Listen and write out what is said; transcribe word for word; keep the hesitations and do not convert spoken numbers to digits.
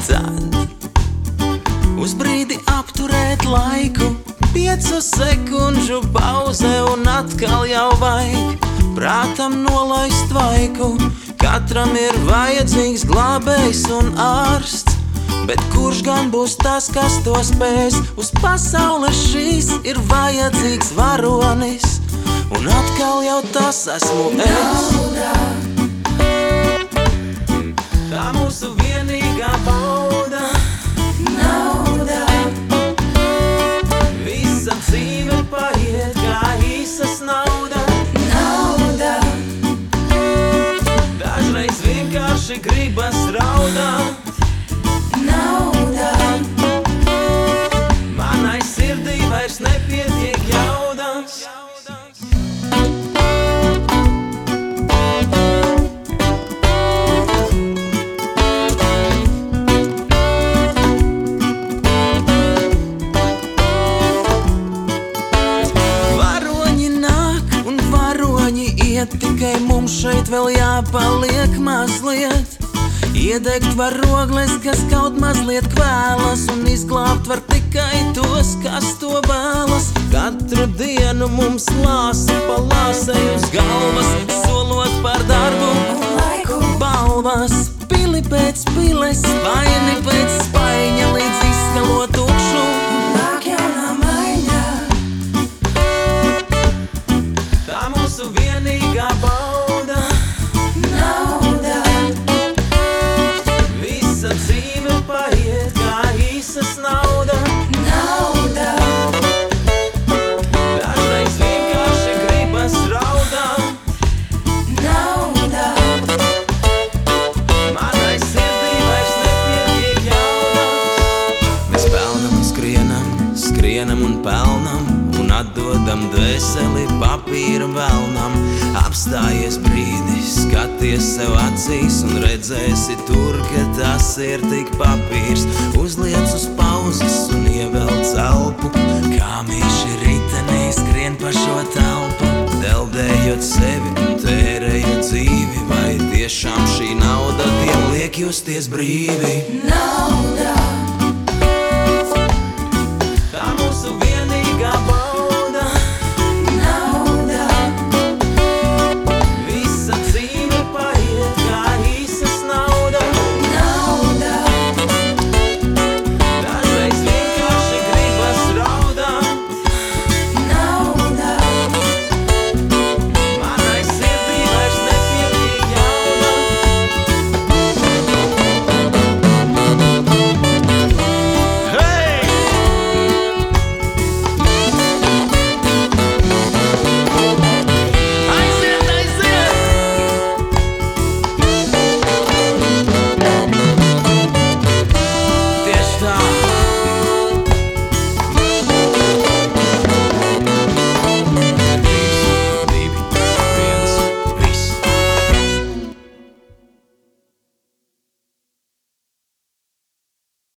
tad uz brīdi apturēt laiku, piecu sekundžu pauze un atkal jau vajag prātam nolaist vaiku. Katram ir vajadzīgs glābējs un ārsts, bet kurš gan būs tas, kas to spēs? Uz pasaules šīs ir vajadzīgs varonis, un atkal jau tas esmu es. Tā mūsu vienīgā bauda, nauda. Visa dzīve paiet kā īsas nauda, nauda. Dažreiz vienkārši gribas raudāt, nauda. Manai sirdī vairs nepietiek jaudas. Tikai mums šeit vēl jāpaliek mazliet. Iedegt var rogles, kas kaut mazliet kvēlas, un izglābt var tikai tos, kas to vēlas. Katru dienu mums lāsa pa lāsei uz galvas, solot par darbu un laiku balvas. Pili pēc piles, vaini pēc spaiņa, līdz izskalo tukšu un nāk jaunā maiņa. Tā mūsu vienīgā bauda, nauda. Visa dzīve paiet kā īsas nauda, nauda. Dažreiz vienkārši gribas raudāt, nauda. Manai sirdī vairs nepietiek jaudas. Mēs pelnam un skrienam, skrienam un pelnam, un atdodam dvēseli papīra velnam. Apstājies brīdi, skaties sev acīs un redzēsi tur, ka tas ir tik papīrs. Uzliec uz pauzes un ievelc elpu, kā mīši ritenī skrien pa šo telpu. Deldējot sevi un tērējot dzīvi, vai tiešām šī nauda tiem liek justies brīvi? Nauda!